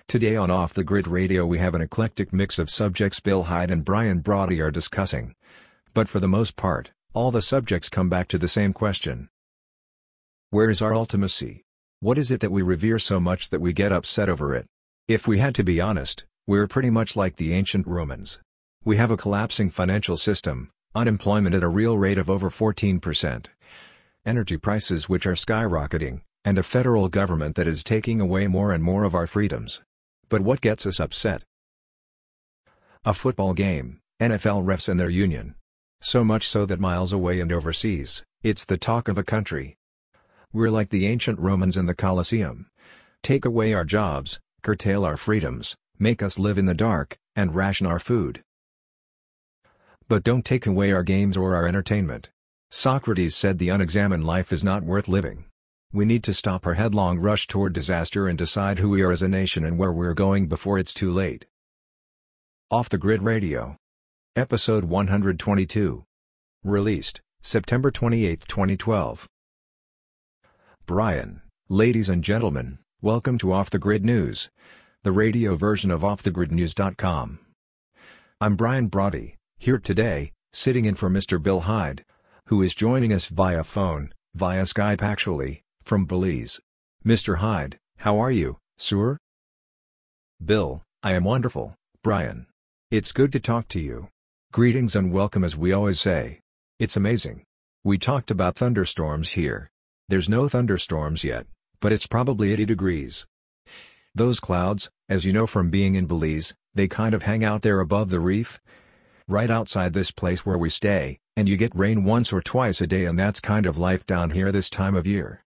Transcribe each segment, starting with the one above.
Today on Off the Grid Radio we have an eclectic mix of subjects Bill Hyde and Brian Brody are discussing. But for the most part, all the subjects come back to the same question. Where is our ultimacy? What is it that we revere so much that we get upset over it? If we had to be honest, we're pretty much like the ancient Romans. We have a collapsing financial system, unemployment at a real rate of over 14%, energy prices which are skyrocketing, and a federal government that is taking away more and more of our freedoms. But what gets us upset? A football game, NFL refs and their union. So much so that miles away and overseas, it's the talk of a country. We're like the ancient Romans in the Colosseum. Take away our jobs, curtail our freedoms, make us live in the dark, and ration our food. But don't take away our games or our entertainment. Socrates said the unexamined life is not worth living. We need to stop our headlong rush toward disaster and decide who we are as a nation and where we're going before it's too late. Off the Grid Radio. Episode 122. Released, September 28, 2012. Brian, ladies and gentlemen, welcome to Off the Grid News, the radio version of OffTheGridNews.com. I'm Brian Brody, here today, sitting in for Mr. Bill Hyde, who is joining us via Skype actually, from Belize. Mr. Hyde, how are you, sir? Bill, I am wonderful, Brian. It's good to talk to you. Greetings and welcome as we always say. It's amazing. We talked about thunderstorms here. There's no thunderstorms yet, but it's probably 80 degrees. Those clouds, as you know from being in Belize, they kind of hang out there above the reef, right outside this place where we stay, and you get rain once or twice a day and that's kind of life down here this time of year.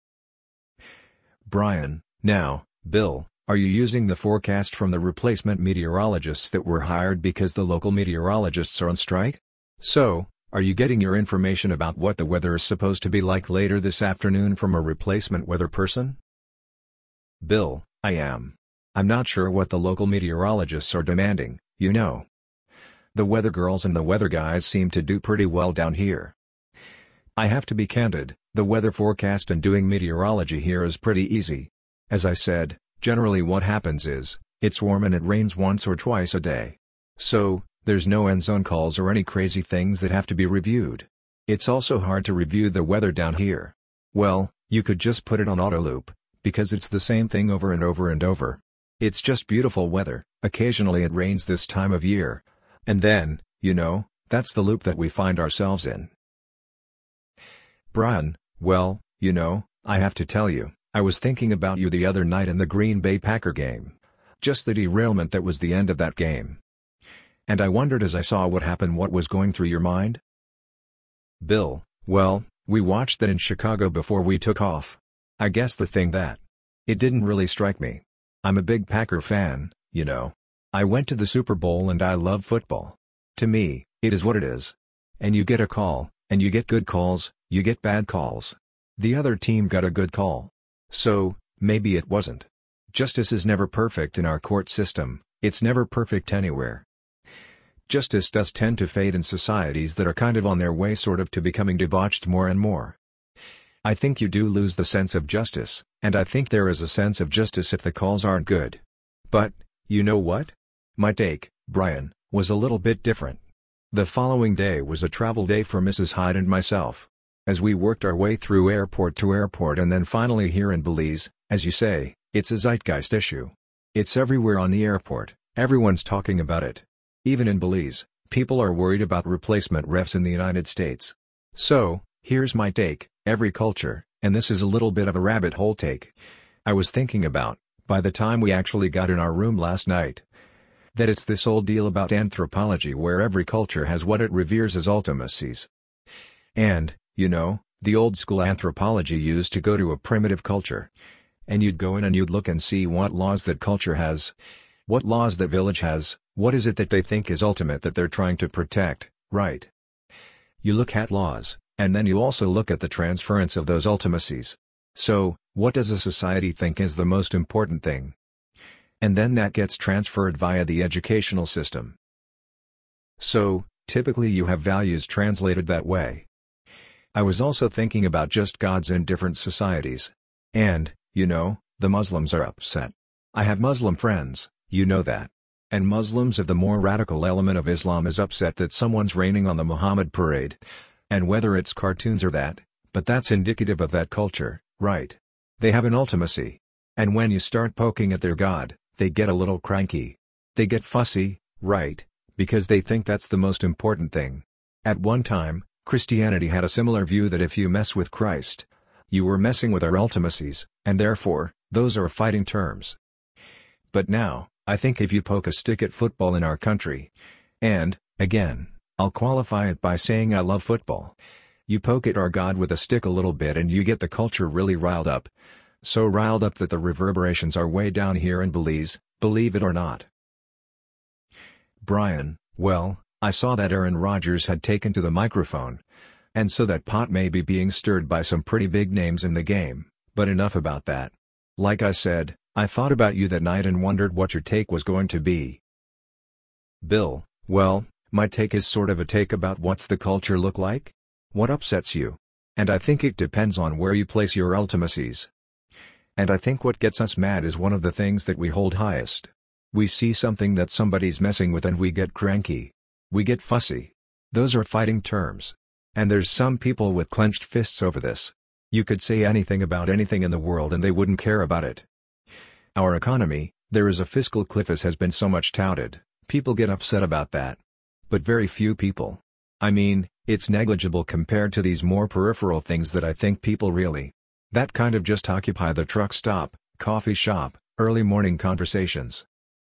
Brian, now, Bill, are you using the forecast from the replacement meteorologists that were hired because the local meteorologists are on strike? So, are you getting your information about what the weather is supposed to be like later this afternoon from a replacement weather person? Bill, I am. I'm not sure what the local meteorologists are demanding, you know. The weather girls and the weather guys seem to do pretty well down here. I have to be candid, the weather forecast and doing meteorology here is pretty easy. As I said, generally what happens is, it's warm and it rains once or twice a day. So, there's no end zone calls or any crazy things that have to be reviewed. It's also hard to review the weather down here. Well, you could just put it on auto loop, because it's the same thing over and over and over. It's just beautiful weather, occasionally it rains this time of year. And then, you know, that's the loop that we find ourselves in. Brian, well, you know, I have to tell you, I was thinking about you the other night in the Green Bay Packer game. Just the derailment that was the end of that game. And I wondered as I saw what happened what was going through your mind? Bill, well, we watched that in Chicago before we took off. I guess the thing that it didn't really strike me. I'm a big Packer fan, you know. I went to the Super Bowl and I love football. To me, it is what it is. And you get a call, and you get good calls, you get bad calls. The other team got a good call. So, maybe it wasn't. Justice is never perfect in our court system, it's never perfect anywhere. Justice does tend to fade in societies that are kind of on their way sort of to becoming debauched more and more. I think you do lose the sense of justice, and I think there is a sense of justice if the calls aren't good. But, you know what? My take, Brian, was a little bit different. The following day was a travel day for Mrs. Hyde and myself. As we worked our way through airport to airport and then finally here in Belize, as you say, it's a zeitgeist issue. It's everywhere on the airport, everyone's talking about it. Even in Belize, people are worried about replacement refs in the United States. So, here's my take, every culture, and this is a little bit of a rabbit hole take. I was thinking about, by the time we actually got in our room last night, that it's this old deal about anthropology where every culture has what it reveres as ultimacies. And, you know, the old school anthropology used to go to a primitive culture. And you'd go in and you'd look and see what laws that culture has, what laws that village has, what is it that they think is ultimate that they're trying to protect, right? You look at laws, and then you also look at the transference of those ultimacies. So, what does a society think is the most important thing? And then that gets transferred via the educational system. So, typically you have values translated that way. I was also thinking about just gods in different societies. And, you know, the Muslims are upset. I have Muslim friends, you know that. And Muslims of the more radical element of Islam is upset that someone's raining on the Muhammad parade. And whether it's cartoons or that, but that's indicative of that culture, right? They have an ultimacy. And when you start poking at their God, they get a little cranky. They get fussy, right? Because they think that's the most important thing. At one time, Christianity had a similar view that if you mess with Christ, you were messing with our ultimacies, and therefore, those are fighting terms. But now, I think if you poke a stick at football in our country, and, again, I'll qualify it by saying I love football. You poke at our God with a stick a little bit and you get the culture really riled up. So riled up that the reverberations are way down here in Belize, believe it or not. Brian, well, I saw that Aaron Rodgers had taken to the microphone. And so that pot may be being stirred by some pretty big names in the game, but enough about that. Like I said, I thought about you that night and wondered what your take was going to be. Bill, well, my take is sort of a take about what's the culture look like? What upsets you? And I think it depends on where you place your ultimacies. And I think what gets us mad is one of the things that we hold highest. We see something that somebody's messing with and we get cranky. We get fussy. Those are fighting terms. And there's some people with clenched fists over this. You could say anything about anything in the world and they wouldn't care about it. Our economy, there is a fiscal cliff as has been so much touted, people get upset about that. But very few people. I mean, it's negligible compared to these more peripheral things that I think people really. That kind of just occupy the truck stop, coffee shop, early morning conversations.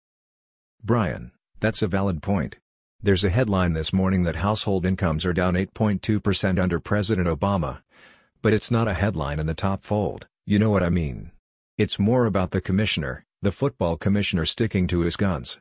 Brian, that's a valid point. There's a headline this morning that household incomes are down 8.2% under President Obama. But it's not a headline in the top fold, you know what I mean. It's more about the commissioner, the football commissioner sticking to his guns.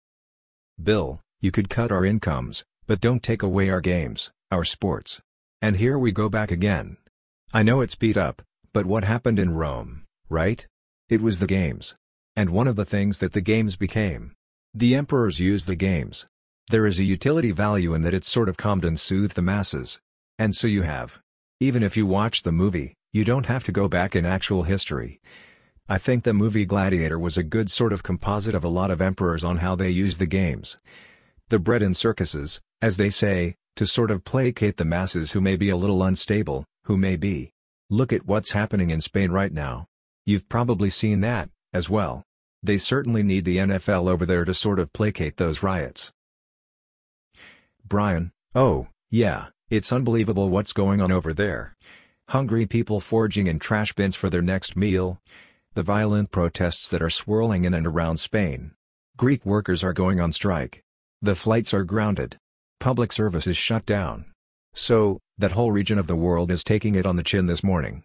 Bill, you could cut our incomes, but don't take away our games, our sports. And here we go back again. I know it's beat up, but what happened in Rome, right? It was the games. And one of the things that the games became. The emperors used the games. There is a utility value in that it sort of calmed and soothed the masses. And so you have. Even if you watch the movie, you don't have to go back in actual history. I think the movie Gladiator was a good sort of composite of a lot of emperors on how they used the games. The bread in circuses, as they say, to sort of placate the masses who may be a little unstable, who may be. Look at what's happening in Spain right now. You've probably seen that, as well. They certainly need the NFL over there to sort of placate those riots. Brian, oh, yeah, it's unbelievable what's going on over there. Hungry people foraging in trash bins for their next meal. The violent protests that are swirling in and around Spain. Greek workers are going on strike. The flights are grounded. Public service is shut down. So, that whole region of the world is taking it on the chin this morning.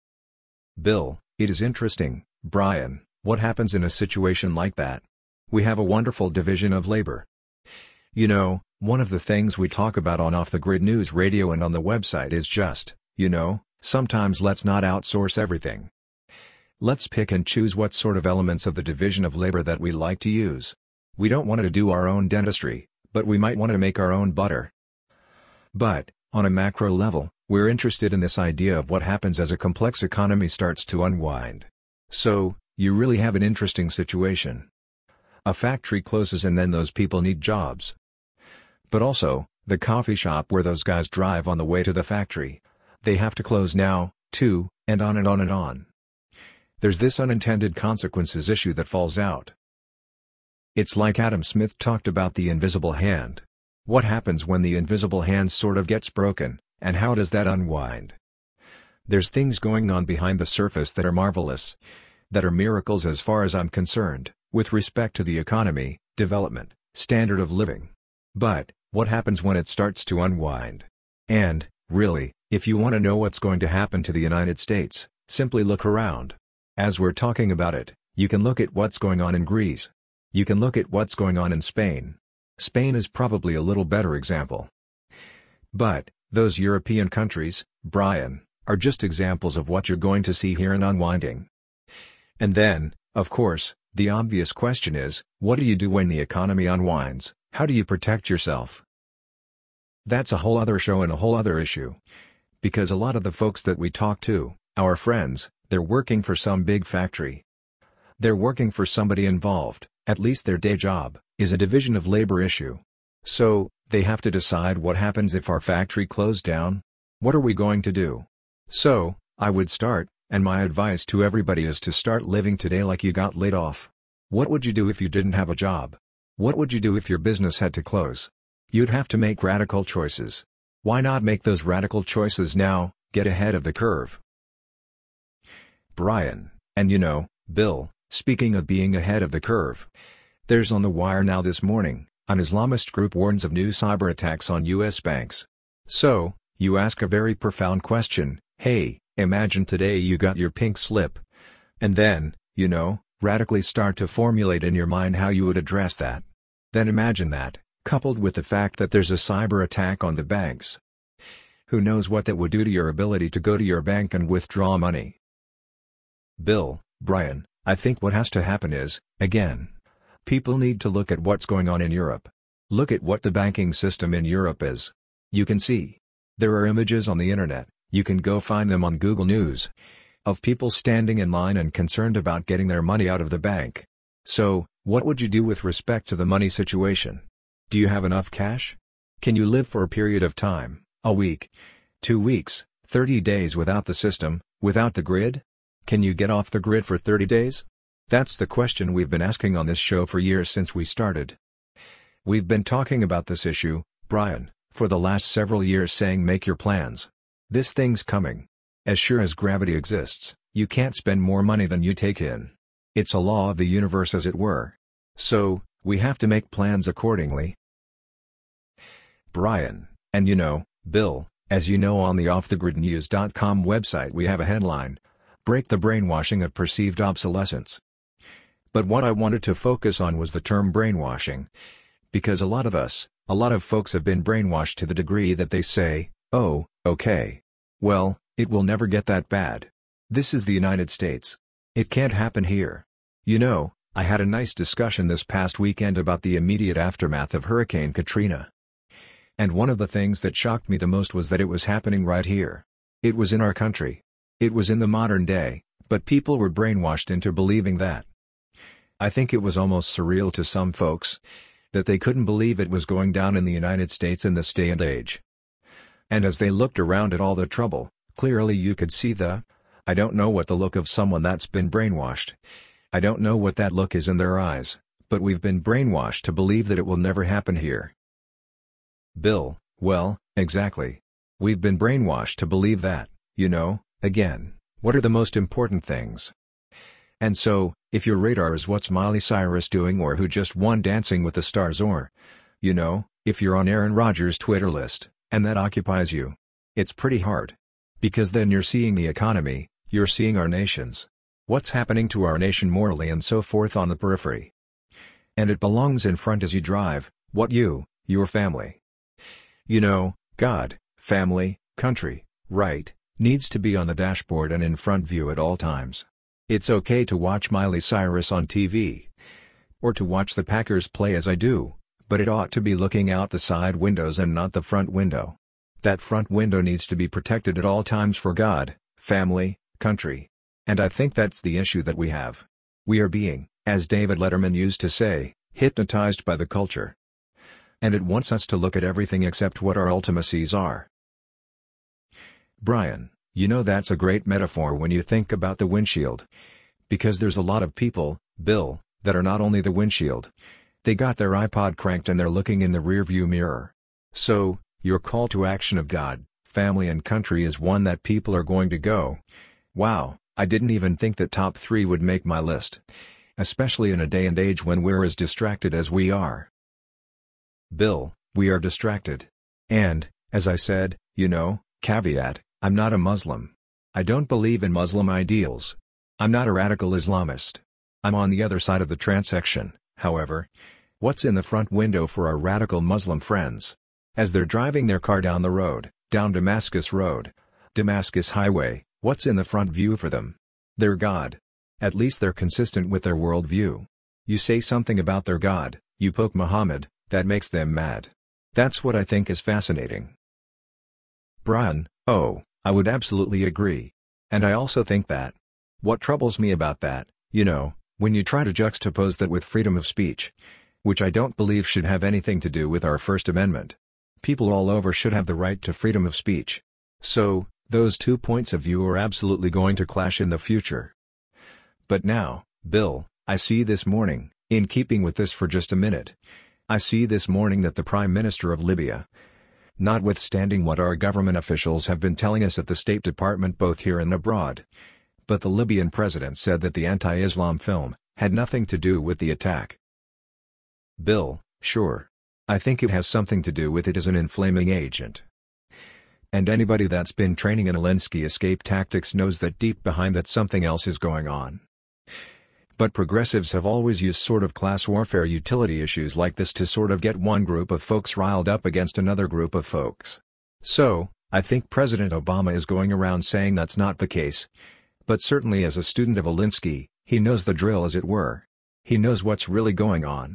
Bill, it is interesting, Brian, what happens in a situation like that? We have a wonderful division of labor. You know, one of the things we talk about on Off the Grid News Radio and on the website is just, sometimes let's not outsource everything. Let's pick and choose what sort of elements of the division of labor that we like to use. We don't want to do our own dentistry, but we might want to make our own butter. But, on a macro level, we're interested in this idea of what happens as a complex economy starts to unwind. So, you really have an interesting situation. A factory closes and then those people need jobs. But also, the coffee shop where those guys drive on the way to the factory. They have to close now, too, and on and on and on. There's this unintended consequences issue that falls out. It's like Adam Smith talked about the invisible hand. What happens when the invisible hand sort of gets broken, and how does that unwind? There's things going on behind the surface that are marvelous. That are miracles as far as I'm concerned, with respect to the economy, development, standard of living. But, what happens when it starts to unwind? And, really, if you want to know what's going to happen to the United States, simply look around. As we're talking about it, you can look at what's going on in Greece. You can look at what's going on in Spain. Spain is probably a little better example. But, those European countries, Brian, are just examples of what you're going to see here in unwinding. And then, of course, the obvious question is, what do you do when the economy unwinds? How do you protect yourself? That's a whole other show and a whole other issue. Because a lot of the folks that we talk to, our friends, they're working for some big factory. They're working for somebody involved, at least their day job, is a division of labor issue. So, they have to decide what happens if our factory closed down. What are we going to do? So, I would start, and my advice to everybody is to start living today like you got laid off. What would you do if you didn't have a job? What would you do if your business had to close? You'd have to make radical choices. Why not make those radical choices now, get ahead of the curve? Brian, and Bill, speaking of being ahead of the curve. There's on the wire now this morning, an Islamist group warns of new cyber attacks on U.S. banks. So, you ask a very profound question, hey, imagine today you got your pink slip. And then, radically start to formulate in your mind how you would address that. Then imagine that, coupled with the fact that there's a cyber attack on the banks. Who knows what that would do to your ability to go to your bank and withdraw money? Bill, Brian, I think what has to happen is, again, people need to look at what's going on in Europe. Look at what the banking system in Europe is. You can see. There are images on the internet, you can go find them on Google News, of people standing in line and concerned about getting their money out of the bank. So, what would you do with respect to the money situation? Do you have enough cash? Can you live for a period of time, a week, 2 weeks, 30 days without the system, without the grid? Can you get off the grid for 30 days? That's the question we've been asking on this show for years since we started. We've been talking about this issue, Brian, for the last several years, saying make your plans. This thing's coming. As sure as gravity exists, you can't spend more money than you take in. It's a law of the universe, as it were. So, we have to make plans accordingly. Brian, and Bill, as you know, on the offthegridnews.com website we have a headline, Break the Brainwashing of Perceived Obsolescence. But what I wanted to focus on was the term brainwashing. Because a lot of folks have been brainwashed to the degree that they say, oh, okay. Well, it will never get that bad. This is the United States. It can't happen here. I had a nice discussion this past weekend about the immediate aftermath of Hurricane Katrina. And one of the things that shocked me the most was that it was happening right here. It was in our country. It was in the modern day, but people were brainwashed into believing that. I think it was almost surreal to some folks, that they couldn't believe it was going down in the United States in this day and age. And as they looked around at all the trouble, clearly you could see I don't know what the look of someone that's been brainwashed. I don't know what that look is in their eyes, but we've been brainwashed to believe that it will never happen here. Bill, well, exactly. We've been brainwashed to believe that, again, what are the most important things? And so, if your radar is what's Miley Cyrus doing or who just won Dancing with the Stars or, if you're on Aaron Rodgers' Twitter list, and that occupies you, it's pretty hard. Because then you're seeing the economy, you're seeing our nations. What's happening to our nation morally and so forth on the periphery. And it belongs in front as you drive, your family. God, family, country, right, needs to be on the dashboard and in front view at all times. It's okay to watch Miley Cyrus on TV. Or to watch the Packers play as I do, but it ought to be looking out the side windows and not the front window. That front window needs to be protected at all times for God, family, country. And I think that's the issue that we have. We are being, as David Letterman used to say, hypnotized by the culture. And it wants us to look at everything except what our ultimacies are. Brian, that's a great metaphor when you think about the windshield. Because there's a lot of people, Bill, that are not only the windshield. They got their iPod cranked and they're looking in the rearview mirror. So, your call to action of God, family and country is one that people are going to go, wow, I didn't even think that top 3 would make my list. Especially in a day and age when we're as distracted as we are. Bill, we are distracted. And, as I said, caveat, I'm not a Muslim. I don't believe in Muslim ideals. I'm not a radical Islamist. I'm on the other side of the transection, however. What's in the front window for our radical Muslim friends? As they're driving their car down the road, down Damascus Road, Damascus Highway, what's in the front view for them? Their God. At least they're consistent with their worldview. You say something about their God, you poke Muhammad, that makes them mad. That's what I think is fascinating. Brian, oh, I would absolutely agree. And I also think that. What troubles me about that, When you try to juxtapose that with freedom of speech, which I don't believe should have anything to do with our First Amendment. People all over should have the right to freedom of speech. So, those two points of view are absolutely going to clash in the future. But now, Bill, I see this morning, in keeping with this for just a minute, I see this morning that the Prime Minister of Libya, notwithstanding what our government officials have been telling us at the State Department both here and abroad, but the Libyan president said that the anti-Islam film had nothing to do with the attack. Bill, sure. I think it has something to do with it as an inflaming agent. And anybody that's been training in Alinsky escape tactics knows that deep behind that something else is going on. But progressives have always used sort of class warfare utility issues like this to sort of get one group of folks riled up against another group of folks. So, I think President Obama is going around saying that's not the case. But certainly as a student of Alinsky, he knows the drill as it were. He knows what's really going on.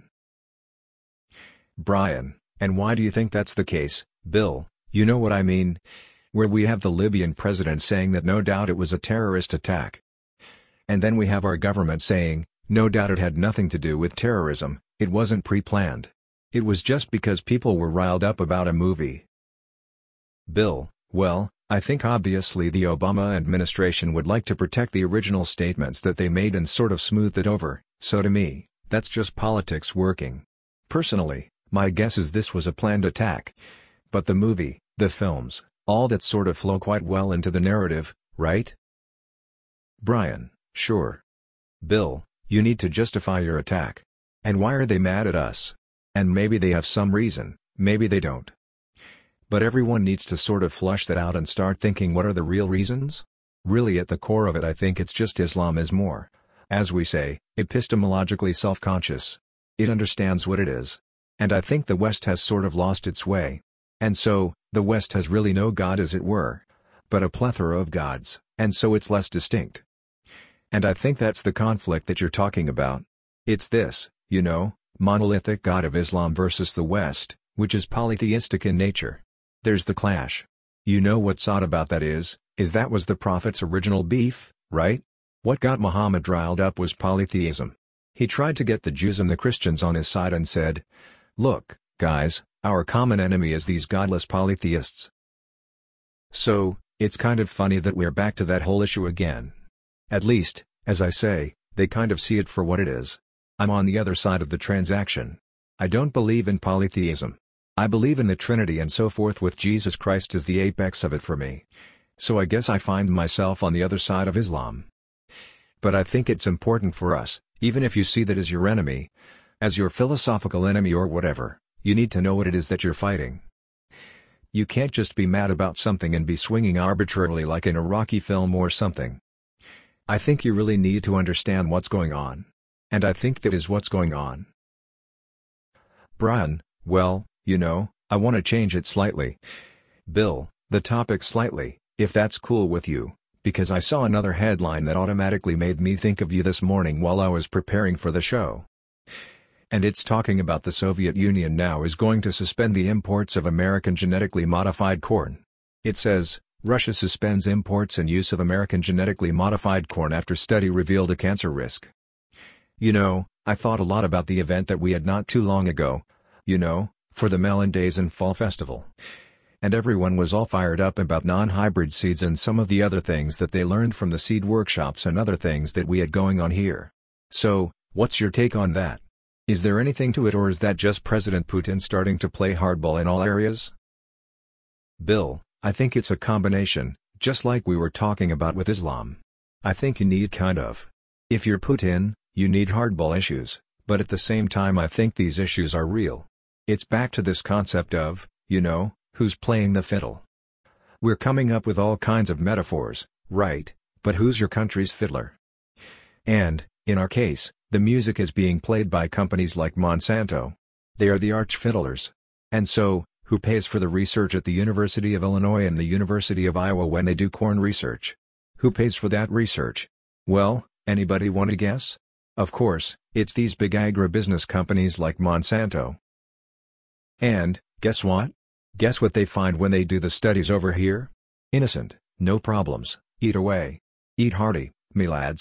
Brian, and why do you think that's the case, Bill? You know what I mean? Where we have the Libyan president saying that no doubt it was a terrorist attack. And then we have our government saying, no doubt it had nothing to do with terrorism, it wasn't pre-planned. It was just because people were riled up about a movie. Bill, well, I think obviously the Obama administration would like to protect the original statements that they made and sort of smooth it over, so to me, that's just politics working. Personally, my guess is this was a planned attack. But the movie, the films, all that sort of flow quite well into the narrative, right? Brian, sure. Bill, you need to justify your attack. And why are they mad at us? And maybe they have some reason, maybe they don't. But everyone needs to sort of flush that out and start thinking, what are the real reasons? Really at the core of it I think it's just Islam is more, as we say, epistemologically self-conscious. It understands what it is. And I think the West has sort of lost its way. And so, the West has really no God as it were, but a plethora of gods, and so it's less distinct. And I think that's the conflict that you're talking about. It's this, you know, monolithic God of Islam versus the West, which is polytheistic in nature. There's the clash. You know what's odd about that is that was the Prophet's original beef, right? What got Muhammad riled up was polytheism. He tried to get the Jews and the Christians on his side and said, look, guys, our common enemy is these godless polytheists. So, it's kind of funny that we're back to that whole issue again. At least, as I say, they kind of see it for what it is. I'm on the other side of the transaction. I don't believe in polytheism. I believe in the Trinity and so forth, with Jesus Christ as the apex of it for me. So I guess I find myself on the other side of Islam. But I think it's important for us, even if you see that as your enemy, as your philosophical enemy or whatever, you need to know what it is that you're fighting. You can't just be mad about something and be swinging arbitrarily like in a Rocky film or something. I think you really need to understand what's going on. And I think that is what's going on. Brian, well, you know, I want to change it slightly. Bill, the topic slightly, if that's cool with you, because I saw another headline that automatically made me think of you this morning while I was preparing for the show. And it's talking about the Soviet Union now is going to suspend the imports of American genetically modified corn. It says, Russia suspends imports and use of American genetically modified corn after study revealed a cancer risk. You know, I thought a lot about the event that we had not too long ago, you know, for the Melon Days and Fall Festival. And everyone was all fired up about non-hybrid seeds and some of the other things that they learned from the seed workshops and other things that we had going on here. So, what's your take on that? Is there anything to it, or is that just President Putin starting to play hardball in all areas? Bill, I think it's a combination, just like we were talking about with Islam. I think you need kind of. If you're Putin, you need hardball issues, but at the same time I think these issues are real. It's back to this concept of, you know, who's playing the fiddle. We're coming up with all kinds of metaphors, right, but who's your country's fiddler? And, in our case, the music is being played by companies like Monsanto. They are the arch fiddlers. And so, who pays for the research at the University of Illinois and the University of Iowa when they do corn research? Who pays for that research? Well, anybody want to guess? Of course, it's these big agribusiness companies like Monsanto. And, guess what? Guess what they find when they do the studies over here? Innocent, no problems, eat away. Eat hearty, me lads.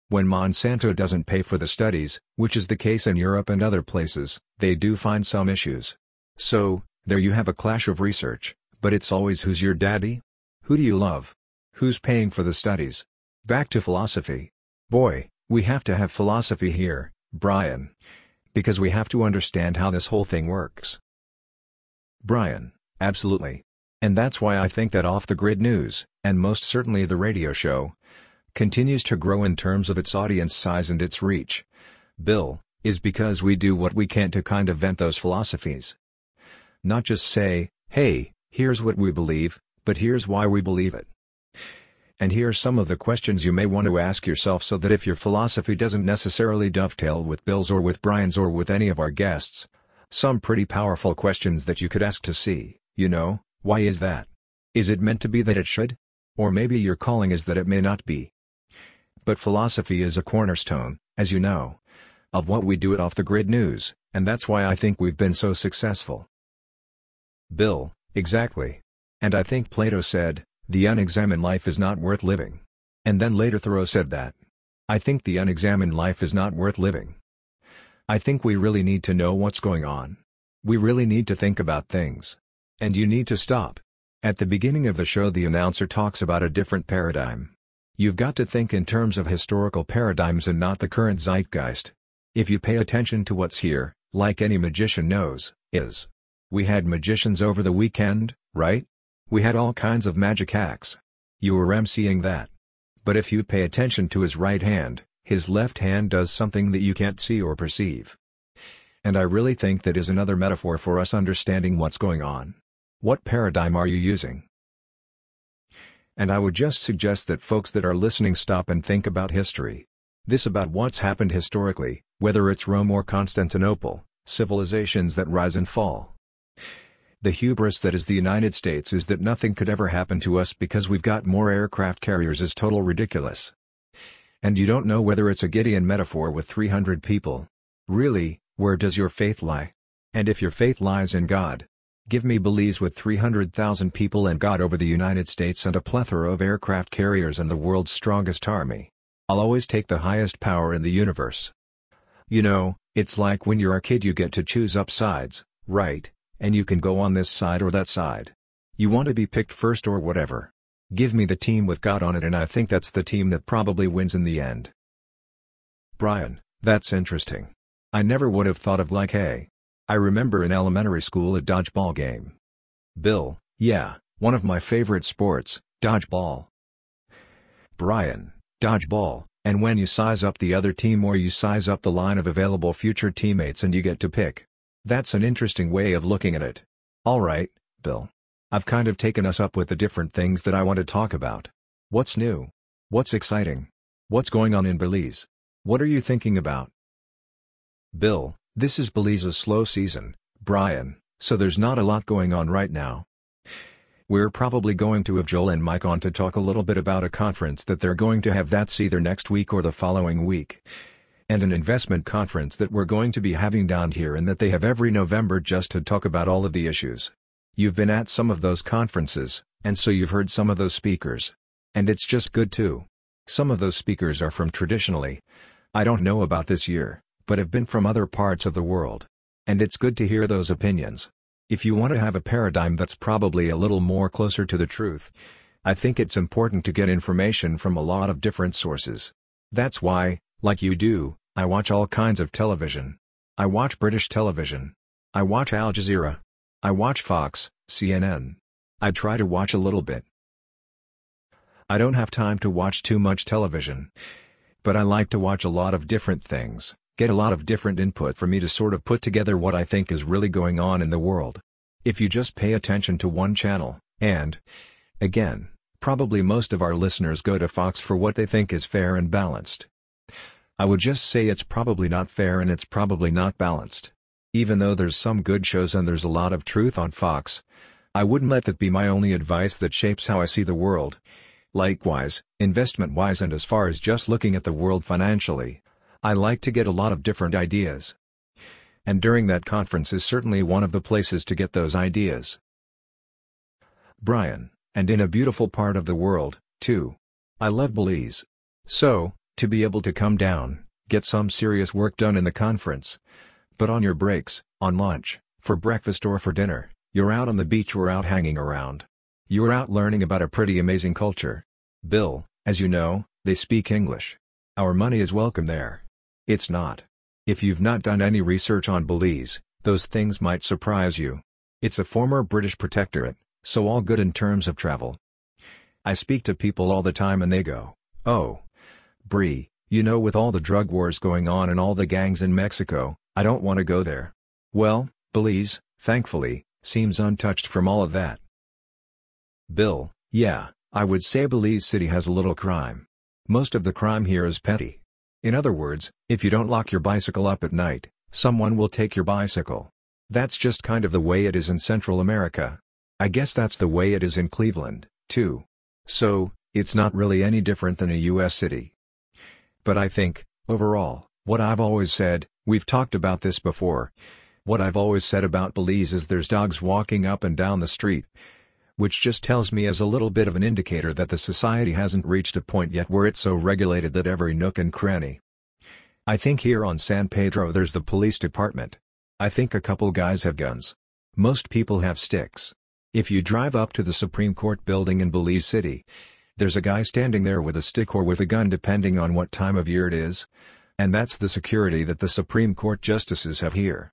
When Monsanto doesn't pay for the studies, which is the case in Europe and other places, they do find some issues. So, there you have a clash of research, but it's always who's your daddy? Who do you love? Who's paying for the studies? Back to philosophy. Boy, we have to have philosophy here, Brian. Because we have to understand how this whole thing works. Brian, absolutely. And that's why I think that Off the Grid News, and most certainly the radio show, continues to grow in terms of its audience size and its reach. Bill, is because we do what we can to kind of vent those philosophies. Not just say, hey, here's what we believe, but here's why we believe it. And here's some of the questions you may want to ask yourself so that if your philosophy doesn't necessarily dovetail with Bill's or with Brian's or with any of our guests, some pretty powerful questions that you could ask to see, why is that? Is it meant to be that it should? Or maybe your calling is that it may not be. But philosophy is a cornerstone, as you know, of what we do at Off the Grid News, and that's why I think we've been so successful. Bill, exactly. And I think Plato said, the unexamined life is not worth living. And then later Thoreau said that. I think the unexamined life is not worth living. I think we really need to know what's going on. We really need to think about things. And you need to stop. At the beginning of the show the announcer talks about a different paradigm. You've got to think in terms of historical paradigms and not the current zeitgeist. If you pay attention to what's here, like any magician knows, is. We had magicians over the weekend, right? We had all kinds of magic acts. You were emceeing that. But if you pay attention to his right hand, his left hand does something that you can't see or perceive. And I really think that is another metaphor for us understanding what's going on. What paradigm are you using? And I would just suggest that folks that are listening stop and think about history. This about what's happened historically, whether it's Rome or Constantinople, civilizations that rise and fall. The hubris that is the United States is that nothing could ever happen to us because we've got more aircraft carriers is total ridiculous. And you don't know whether it's a Gideon metaphor with 300 people. Really, where does your faith lie? And if your faith lies in God, give me Belize with 300,000 people and God over the United States and a plethora of aircraft carriers and the world's strongest army. I'll always take the highest power in the universe. It's like when you're a kid you get to choose up sides, right? And you can go on this side or that side. You want to be picked first or whatever. Give me the team with God on it and I think that's the team that probably wins in the end. Brian, that's interesting. I never would have thought of hey. I remember in elementary school a dodgeball game. Bill, yeah, one of my favorite sports, dodgeball. Brian, dodgeball, and when you size up the other team or you size up the line of available future teammates and you get to pick. That's an interesting way of looking at it. Alright, Bill. I've kind of taken us up with the different things that I want to talk about. What's new? What's exciting? What's going on in Belize? What are you thinking about? Bill, this is Belize's slow season, Brian, so there's not a lot going on right now. We're probably going to have Joel and Mike on to talk a little bit about a conference that they're going to have that's either next week or the following week. And an investment conference that we're going to be having down here and that they have every November just to talk about all of the issues. You've been at some of those conferences, and so you've heard some of those speakers. And it's just good too. Some of those speakers are from traditionally, I don't know about this year, but have been from other parts of the world. And it's good to hear those opinions. If you want to have a paradigm that's probably a little more closer to the truth, I think it's important to get information from a lot of different sources. That's why, like you do, I watch all kinds of television. I watch British television. I watch Al Jazeera. I watch Fox, CNN. I try to watch a little bit. I don't have time to watch too much television. But I like to watch a lot of different things, get a lot of different input for me to sort of put together what I think is really going on in the world. If you just pay attention to one channel, and, again, probably most of our listeners go to Fox for what they think is fair and balanced. I would just say it's probably not fair and it's probably not balanced. Even though there's some good shows and there's a lot of truth on Fox, I wouldn't let that be my only advice that shapes how I see the world. Likewise, investment-wise and as far as just looking at the world financially, I like to get a lot of different ideas. And during that conference is certainly one of the places to get those ideas. Brian, and in a beautiful part of the world, too. I love Belize. So, To be able to come down, get some serious work done in the conference. But on your breaks, on lunch, for breakfast or for dinner, you're out on the beach or out hanging around. You're out learning about a pretty amazing culture. Bill, as you know, they speak English. Our money is welcome there. It's not. If you've not done any research on Belize, those things might surprise you. It's a former British protectorate, so all good in terms of travel. I speak to people all the time and they go, "Oh, Bree, you know, with all the drug wars going on and all the gangs in Mexico, I don't want to go there." Well, Belize, thankfully, seems untouched from all of that. Bill, yeah, I would say Belize City has a little crime. Most of the crime here is petty. In other words, if you don't lock your bicycle up at night, someone will take your bicycle. That's just kind of the way it is in Central America. I guess that's the way it is in Cleveland, too. So, it's not really any different than a US city. But I think, overall, what I've always said, we've talked about this before, what I've always said about Belize is there's dogs walking up and down the street. Which just tells me as a little bit of an indicator that the society hasn't reached a point yet where it's so regulated that every nook and cranny. I think here on San Pedro there's the police department. I think a couple guys have guns. Most people have sticks. If you drive up to the Supreme Court building in Belize City, there's a guy standing there with a stick or with a gun depending on what time of year it is. And that's the security that the Supreme Court justices have here.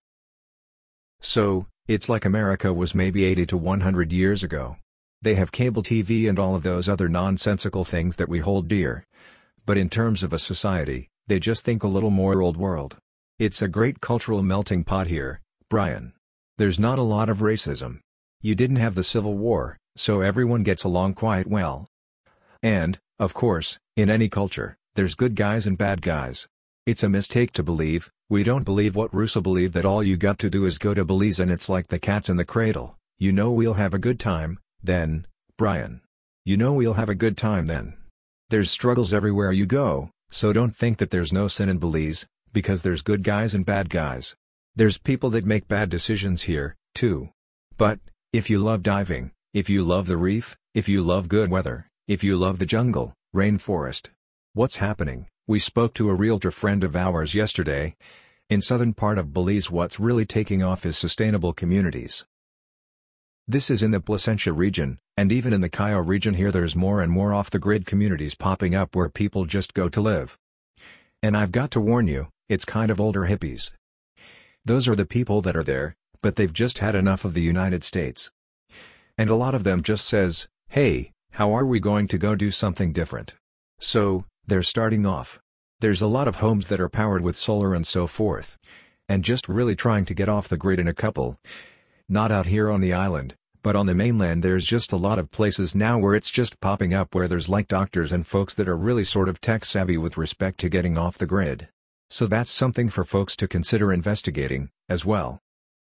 So, it's like America was maybe 80 to 100 years ago. They have cable TV and all of those other nonsensical things that we hold dear. But in terms of a society, they just think a little more old world. It's a great cultural melting pot here, Brian. There's not a lot of racism. You didn't have the Civil War, so everyone gets along quite well. And, of course, in any culture, there's good guys and bad guys. It's a mistake to believe, we don't believe what Russo believed, that all you got to do is go to Belize and it's like the cat's in the cradle. You know we'll have a good time, then, Brian. You know we'll have a good time then. There's struggles everywhere you go, so don't think that there's no sin in Belize, because there's good guys and bad guys. There's people that make bad decisions here, too. But, if you love diving, if you love the reef, if you love good weather, if you love the jungle, rainforest. What's happening? We spoke to a realtor friend of ours yesterday. In southern part of Belize what's really taking off is sustainable communities. This is in the Placentia region, and even in the Cayo region here there's more and more off-the-grid communities popping up where people just go to live. And I've got to warn you, it's kind of older hippies. Those are the people that are there, but they've just had enough of the United States. And a lot of them just says, "Hey, how are we going to go do something different?" So, they're starting off. There's a lot of homes that are powered with solar and so forth. And just really trying to get off the grid in a couple. Not out here on the island, but on the mainland there's just a lot of places now where it's just popping up where there's like doctors and folks that are really sort of tech savvy with respect to getting off the grid. So that's something for folks to consider investigating, as well.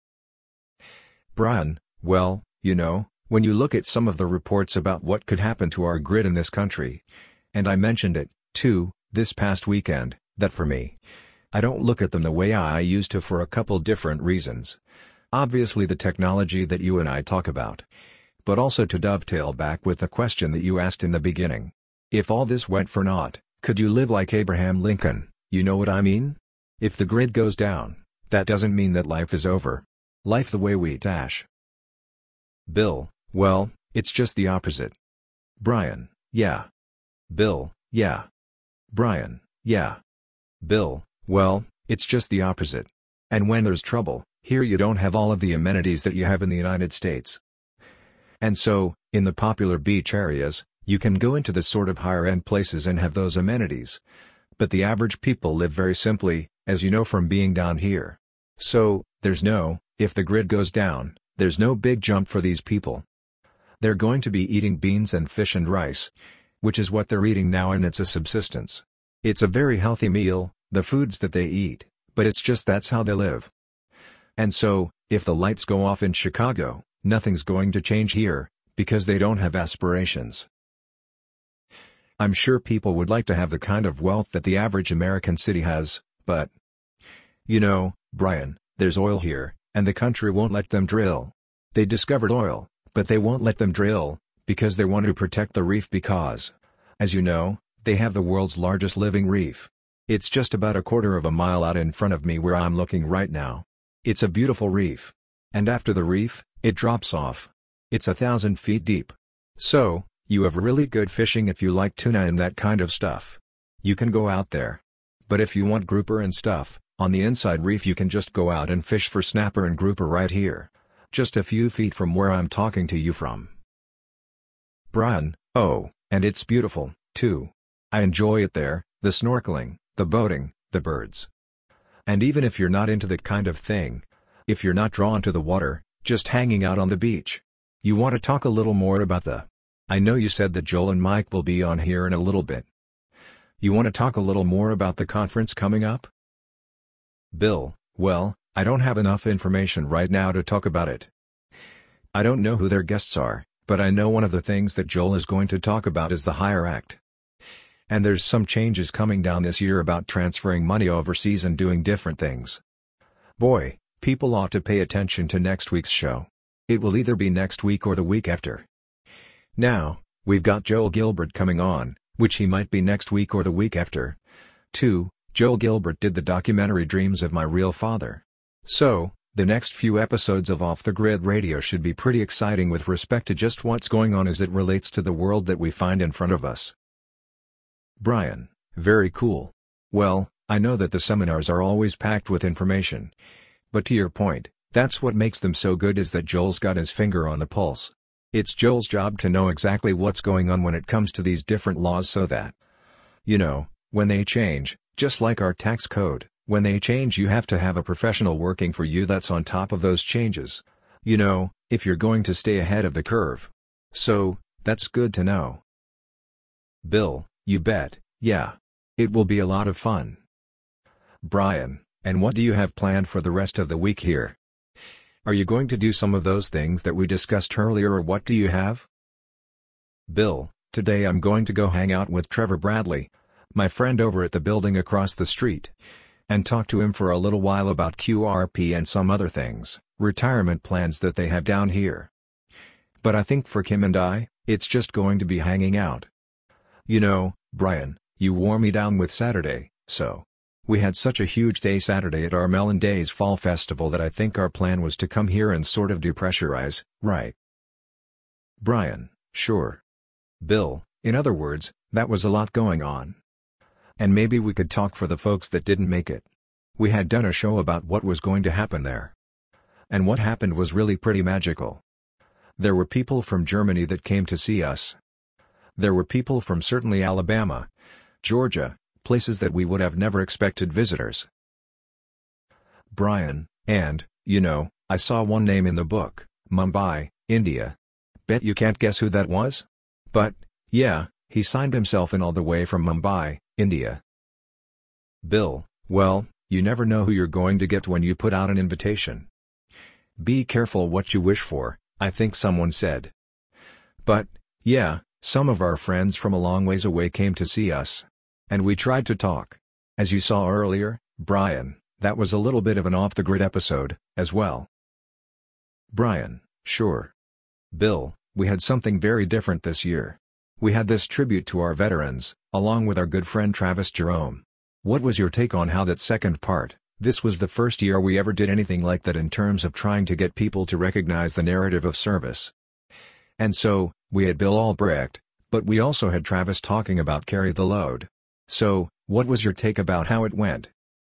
Brian, well, you know, when you look at some of the reports about what could happen to our grid in this country, and I mentioned it, too, this past weekend, that for me, I don't look at them the way I used to for a couple different reasons. Obviously the technology that you and I talk about. But also to dovetail back with the question that you asked in the beginning. If all this went for naught, could you live like Abraham Lincoln, you know what I mean? If the grid goes down, that doesn't mean that life is over. Life the way we dash. Bill, well, it's just the opposite. Brian, yeah. Bill, yeah. Brian, yeah. Bill, well, it's just the opposite. And when there's trouble, here you don't have all of the amenities that you have in the United States. And so, in the popular beach areas, you can go into the sort of higher-end places and have those amenities. But the average people live very simply, as you know from being down here. So, if the grid goes down, there's no big jump for these people. They're going to be eating beans and fish and rice, which is what they're eating now, and it's a subsistence. It's a very healthy meal, the foods that they eat, but it's just that's how they live. And so, if the lights go off in Chicago, nothing's going to change here, because they don't have aspirations. I'm sure people would like to have the kind of wealth that the average American city has, but, you know, Brian, there's oil here, and the country won't let them drill. They discovered oil, but they won't let them drill, because they want to protect the reef because, as you know, They have the world's largest living reef. It's just about a quarter of a mile out in front of me where I'm looking right now. It's a beautiful reef. And after the reef, it drops off. It's 1,000 feet deep. So, you have really good fishing if you like tuna and that kind of stuff. You can go out there. But if you want grouper and stuff, on the inside reef you can just go out and fish for snapper and grouper right here. Just a few feet from where I'm talking to you from. Brian, oh, and it's beautiful, too. I enjoy it there, the snorkeling, the boating, the birds. And even if you're not into that kind of thing, if you're not drawn to the water, just hanging out on the beach. You want to talk a little more about I know you said that Joel and Mike will be on here in a little bit. You want to talk a little more about the conference coming up? Bill, well, I don't have enough information right now to talk about it. I don't know who their guests are, but I know one of the things that Joel is going to talk about is the Hire Act. And there's some changes coming down this year about transferring money overseas and doing different things. Boy, people ought to pay attention to next week's show. It will either be next week or the week after. Now, we've got Joel Gilbert coming on, which he might be next week or the week after. 2. Joel Gilbert did the documentary Dreams of My Real Father. So, the next few episodes of Off the Grid Radio should be pretty exciting with respect to just what's going on as it relates to the world that we find in front of us. Brian, very cool. Well, I know that the seminars are always packed with information. But to your point, that's what makes them so good is that Joel's got his finger on the pulse. It's Joel's job to know exactly what's going on when it comes to these different laws so that, when they change, just like our tax code, when they change you have to have a professional working for you that's on top of those changes. If you're going to stay ahead of the curve. So, that's good to know. Bill, you bet, yeah. It will be a lot of fun. Brian, and what do you have planned for the rest of the week here? Are you going to do some of those things that we discussed earlier or what do you have? Bill, today I'm going to go hang out with Trevor Bradley, my friend over at the building across the street, and talk to him for a little while about QRP and some other things, retirement plans that they have down here. But I think for Kim and I, it's just going to be hanging out. Brian, you wore me down with Saturday, so. We had such a huge day Saturday at our Melon Days Fall Festival that I think our plan was to come here and sort of depressurize, right? Brian, sure. Bill, in other words, that was a lot going on. And maybe we could talk for the folks that didn't make it. We had done a show about what was going to happen there. And what happened was really pretty magical. There were people from Germany that came to see us. There were people from certainly Alabama, Georgia, places that we would have never expected visitors. Brian, and, I saw one name in the book, Mumbai, India. Bet you can't guess who that was? But, yeah, he signed himself in all the way from Mumbai, India. Bill, well, you never know who you're going to get when you put out an invitation. Be careful what you wish for, I think someone said. But, yeah, some of our friends from a long ways away came to see us. And we tried to talk. As you saw earlier, Brian, that was a little bit of an off-the-grid episode, as well. Brian, sure. Bill, we had something very different this year. We had this tribute to our veterans, along with our good friend Travis Jerome. What was your take on how that second part? This was the first year we ever did anything like that in terms of trying to get people to recognize the narrative of service. And so, we had Bill Albrecht, but we also had Travis talking about Carry the Load. So, what was your take about how it went?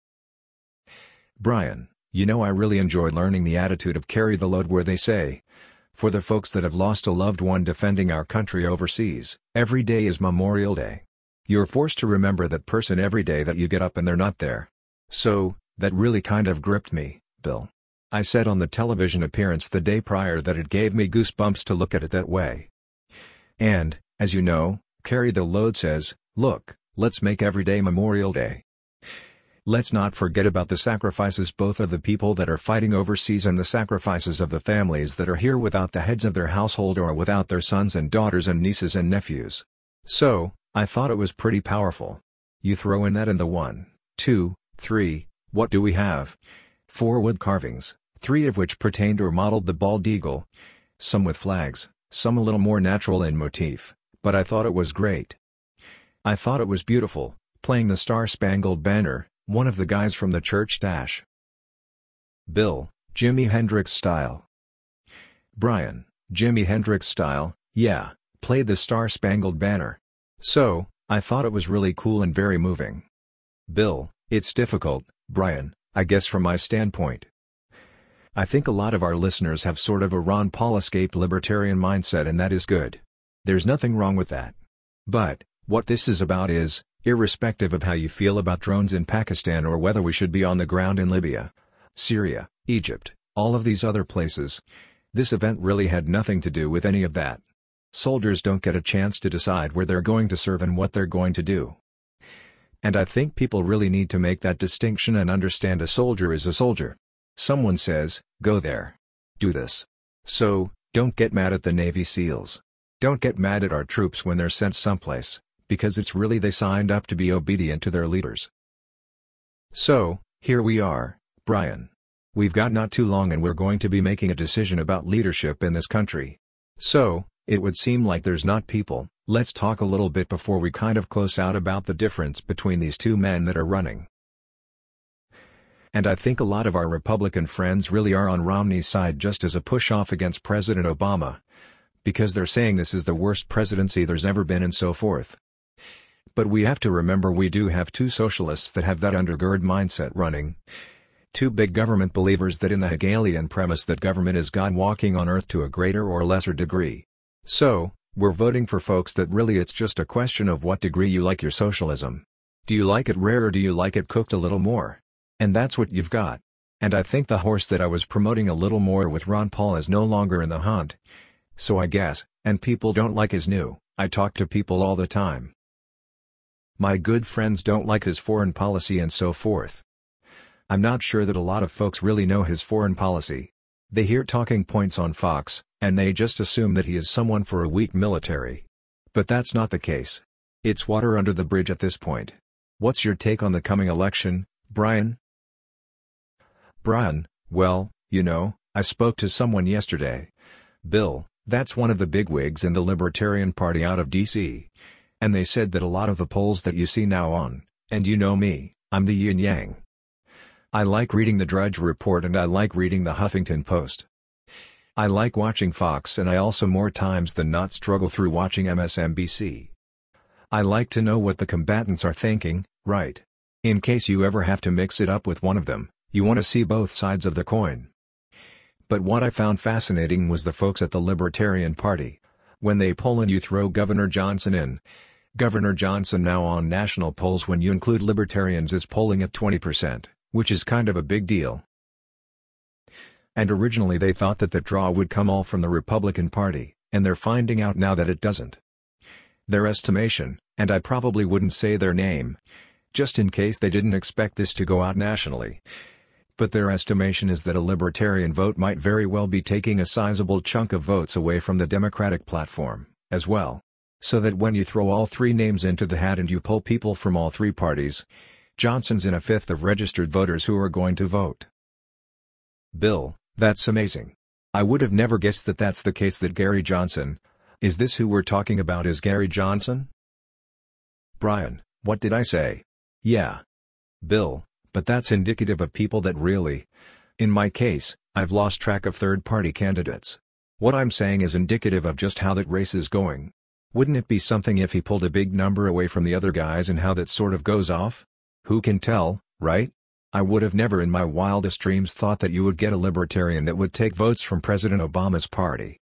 Brian, I really enjoyed learning the attitude of Carry the Load where they say, for the folks that have lost a loved one defending our country overseas, every day is Memorial Day. You're forced to remember that person every day that you get up and they're not there. So, that really kind of gripped me, Bill. I said on the television appearance the day prior that it gave me goosebumps to look at it that way. And, as you know, Carry the Load says, look, let's make every day Memorial Day. Let's not forget about the sacrifices both of the people that are fighting overseas and the sacrifices of the families that are here without the heads of their household or without their sons and daughters and nieces and nephews. So, I thought it was pretty powerful. You throw in that and the 1, 2, 3, what do we have? 4 wood carvings, 3 of which pertained or modeled the bald eagle. Some with flags, some a little more natural in motif, but I thought it was great. I thought it was beautiful, playing the Star-Spangled Banner, one of the guys from the church stash. Bill, Jimi Hendrix style. Brian, Jimi Hendrix style, yeah, played the Star-Spangled Banner. So, I thought it was really cool and very moving. Bill, it's difficult, Brian, I guess from my standpoint. I think a lot of our listeners have sort of a Ron Paul-escaped libertarian mindset, and that is good. There's nothing wrong with that. But, what this is about is, irrespective of how you feel about drones in Pakistan or whether we should be on the ground in Libya, Syria, Egypt, all of these other places, this event really had nothing to do with any of that. Soldiers don't get a chance to decide where they're going to serve and what they're going to do. And I think people really need to make that distinction and understand a soldier is a soldier. Someone says, go there. Do this. So, don't get mad at the Navy SEALs. Don't get mad at our troops when they're sent someplace, because it's really they signed up to be obedient to their leaders. So, here we are, Brian. We've got not too long and we're going to be making a decision about leadership in this country. So, it would seem like there's not people. Let's talk a little bit before we kind of close out about the difference between these two men that are running. And I think a lot of our Republican friends really are on Romney's side just as a push-off against President Obama, because they're saying this is the worst presidency there's ever been and so forth. But we have to remember we do have two socialists that have that undergird mindset running. Two big government believers that in the Hegelian premise that government is God walking on earth to a greater or lesser degree. So, we're voting for folks that really it's just a question of what degree you like your socialism. Do you like it rare or do you like it cooked a little more? And that's what you've got. And I think the horse that I was promoting a little more with Ron Paul is no longer in the hunt. So I guess, and people don't like his new, I talk to people all the time. My good friends don't like his foreign policy and so forth. I'm not sure that a lot of folks really know his foreign policy. They hear talking points on Fox, and they just assume that he is someone for a weak military. But that's not the case. It's water under the bridge at this point. What's your take on the coming election, Brian? Brian, well, I spoke to someone yesterday. Bill, that's one of the bigwigs in the Libertarian Party out of D.C. And they said that a lot of the polls that you see now on, and you know me, I'm the yin-yang. I like reading the Drudge Report and I like reading the Huffington Post. I like watching Fox and I also more times than not struggle through watching MSNBC. I like to know what the combatants are thinking, right? In case you ever have to mix it up with one of them, you want to see both sides of the coin. But what I found fascinating was the folks at the Libertarian Party. When they poll and you throw Governor Johnson in. Governor Johnson now on national polls when you include libertarians is polling at 20%, which is kind of a big deal. And originally they thought that the draw would come all from the Republican Party, and they're finding out now that it doesn't. Their estimation, and I probably wouldn't say their name, just in case they didn't expect this to go out nationally. But their estimation is that a libertarian vote might very well be taking a sizable chunk of votes away from the Democratic platform, as well. So that when you throw all three names into the hat and you pull people from all three parties, Johnson's in a fifth of registered voters who are going to vote. Bill, that's amazing. I would have never guessed that that's the case that Gary Johnson. Is this who we're talking about, is Gary Johnson? Brian, what did I say? Yeah. Bill, but that's indicative of people that really. In my case, I've lost track of third-party candidates. What I'm saying is indicative of just how that race is going. Wouldn't it be something if he pulled a big number away from the other guys and how that sort of goes off? Who can tell, right? I would have never in my wildest dreams thought that you would get a libertarian that would take votes from President Obama's party.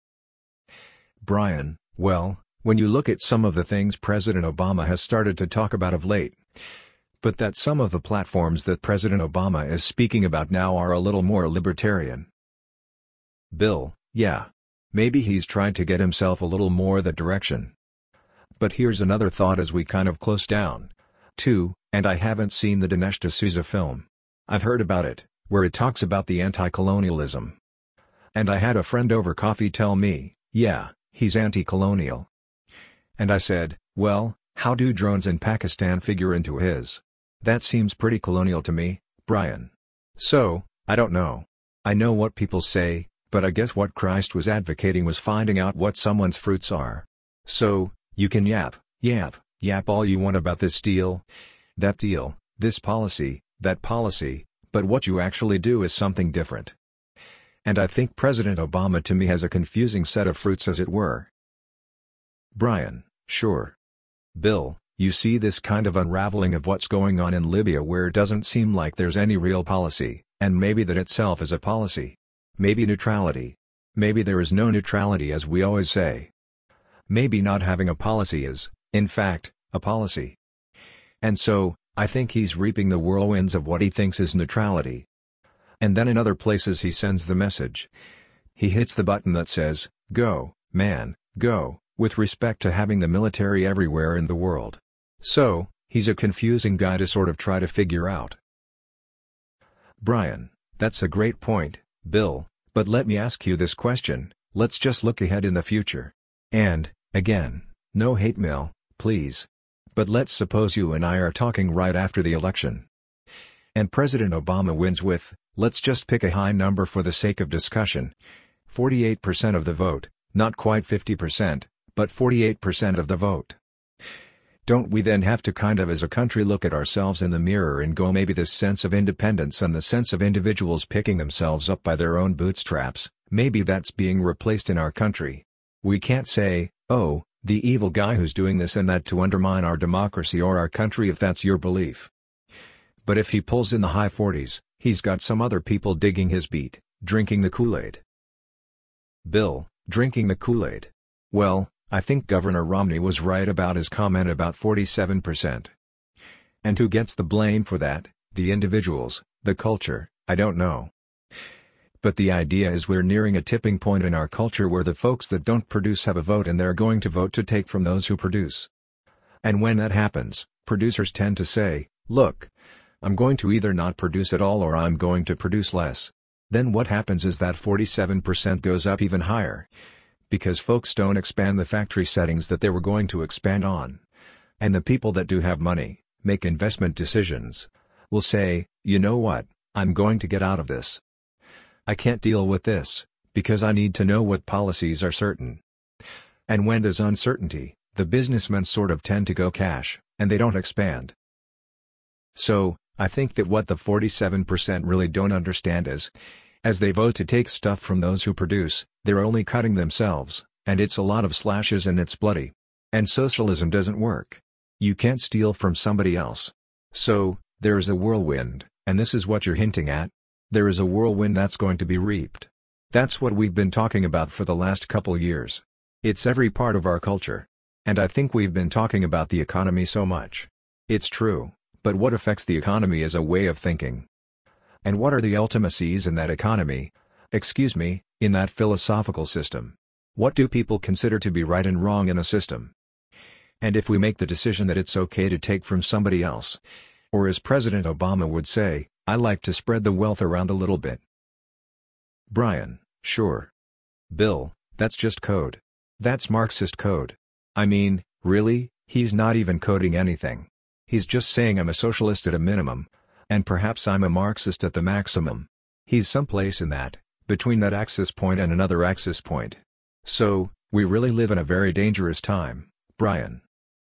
Brian, well, when you look at some of the things President Obama has started to talk about of late, but that some of the platforms that President Obama is speaking about now are a little more libertarian. Bill, yeah. Maybe he's trying to get himself a little more that direction. But here's another thought as we kind of close down. Too, and I haven't seen the Dinesh D'Souza film. I've heard about it, where it talks about the anti-colonialism. And I had a friend over coffee tell me, yeah, he's anti-colonial. And I said, well, how do drones in Pakistan figure into his? That seems pretty colonial to me, Brian. So, I don't know. I know what people say, but I guess what Christ was advocating was finding out what someone's fruits are. So, you can yap, Yap all you want about this deal, that deal, this policy, that policy, but what you actually do is something different. And I think President Obama to me has a confusing set of fruits as it were. Brian: Sure. Bill: You see this kind of unraveling of what's going on in Libya where it doesn't seem like there's any real policy, and maybe that itself is a policy. Maybe neutrality. Maybe there is no neutrality as we always say. Maybe not having a policy is, in fact, a policy. And so, I think he's reaping the whirlwinds of what he thinks is neutrality. And then in other places he sends the message. He hits the button that says, "Go, man, go," with respect to having the military everywhere in the world. So, he's a confusing guy to sort of try to figure out. Brian: That's a great point, Bill, but let me ask you this question, let's just look ahead in the future. And, again, no hate mail, please. But let's suppose you and I are talking right after the election. And President Obama wins with, let's just pick a high number for the sake of discussion, 48% of the vote, not quite 50%, but 48% of the vote. Don't we then have to kind of as a country look at ourselves in the mirror and go, maybe this sense of independence and the sense of individuals picking themselves up by their own bootstraps, maybe that's being replaced in our country. We can't say, oh, the evil guy who's doing this and that to undermine our democracy or our country if that's your belief. But if he pulls in the high 40s, he's got some other people digging his beat, drinking the Kool-Aid. Bill: Drinking the Kool-Aid. Well, I think Governor Romney was right about his comment about 47%. And who gets the blame for that, the individuals, the culture, I don't know. But the idea is we're nearing a tipping point in our culture where the folks that don't produce have a vote and they're going to vote to take from those who produce. And when that happens, producers tend to say, look, I'm going to either not produce at all or I'm going to produce less. Then what happens is that 47% goes up even higher. Because folks don't expand the factory settings that they were going to expand on. And the people that do have money, make investment decisions, will say, you know what, I'm going to get out of this. I can't deal with this, because I need to know what policies are certain. And when there's uncertainty, the businessmen sort of tend to go cash, and they don't expand. So, I think that what the 47% really don't understand is, as they vote to take stuff from those who produce, they're only cutting themselves, and it's a lot of slashes and it's bloody. And socialism doesn't work. You can't steal from somebody else. So, there is a whirlwind, and this is what you're hinting at. There is a whirlwind that's going to be reaped. That's what we've been talking about for the last couple years. It's every part of our culture. And I think we've been talking about the economy so much. It's true, but what affects the economy is a way of thinking. And what are the ultimacies in that economy? In that philosophical system. What do people consider to be right and wrong in a system? And if we make the decision that it's okay to take from somebody else, or as President Obama would say, I like to spread the wealth around a little bit. Brian: Sure. Bill: That's just code. That's Marxist code. I mean, really, he's not even coding anything. He's just saying I'm a socialist at a minimum, and perhaps I'm a Marxist at the maximum. He's someplace in that, between that axis point and another axis point. So, we really live in a very dangerous time, Brian.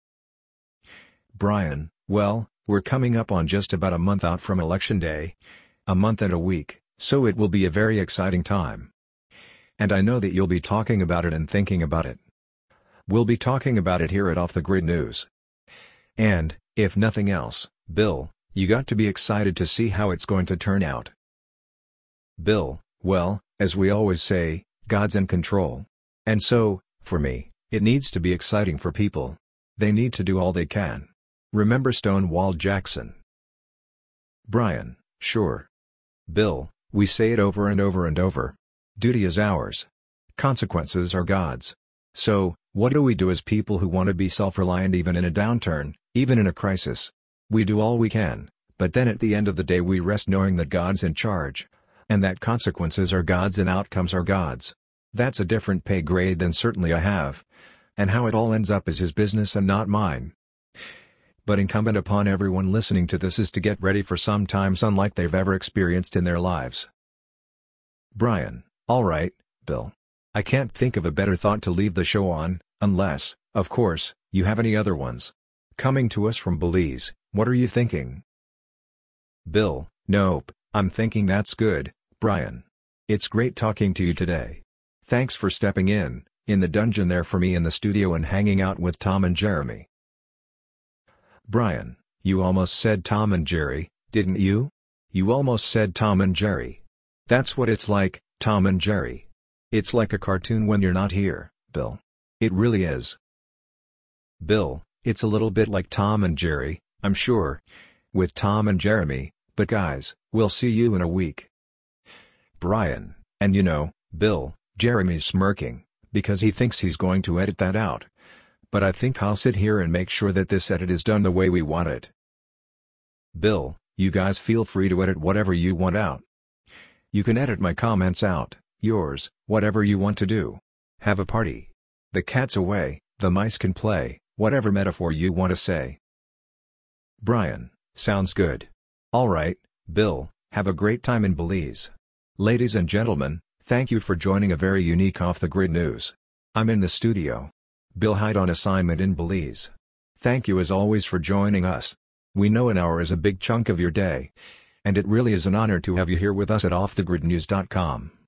Brian: Well, we're coming up on just about a month out from Election Day. A month and a week, so it will be a very exciting time. And I know that you'll be talking about it and thinking about it. We'll be talking about it here at Off the Grid News. And, if nothing else, Bill, you got to be excited to see how it's going to turn out. Bill: Well, as we always say, God's in control. And so, for me, it needs to be exciting for people. They need to do all they can. Remember Stonewall Jackson. Brian: Sure. Bill: We say it over and over and over. Duty is ours. Consequences are God's. So, what do we do as people who want to be self-reliant even in a downturn, even in a crisis? We do all we can, but then at the end of the day we rest knowing that God's in charge. And that consequences are God's and outcomes are God's. That's a different pay grade than certainly I have. And how it all ends up is his business and not mine. But incumbent upon everyone listening to this is to get ready for some times unlike they've ever experienced in their lives. Brian: All right, Bill. I can't think of a better thought to leave the show on, unless, of course, you have any other ones. Coming to us from Belize, what are you thinking? Bill: Nope, I'm thinking that's good, Brian. It's great talking to you today. Thanks for stepping in the dungeon there for me in the studio and hanging out with Tom and Jeremy. Brian: You almost said Tom and Jerry, didn't you? You almost said Tom and Jerry. That's what it's like, Tom and Jerry. It's like a cartoon when you're not here, Bill. It really is. Bill: It's a little bit like Tom and Jerry, I'm sure. With Tom and Jeremy, but guys, we'll see you in a week. Brian: And you know, Bill, Jeremy's smirking, because he thinks he's going to edit that out. But I think I'll sit here and make sure that this edit is done the way we want it. Bill: You guys feel free to edit whatever you want out. You can edit my comments out, yours, whatever you want to do. Have a party. The cat's away, the mice can play, whatever metaphor you want to say. Brian: Sounds good. Alright, Bill, have a great time in Belize. Ladies and gentlemen, thank you for joining a very unique Off the Grid News. I'm in the studio. Bill Hyde on assignment in Belize. Thank you as always for joining us. We know an hour is a big chunk of your day, and it really is an honor to have you here with us at offthegridnews.com.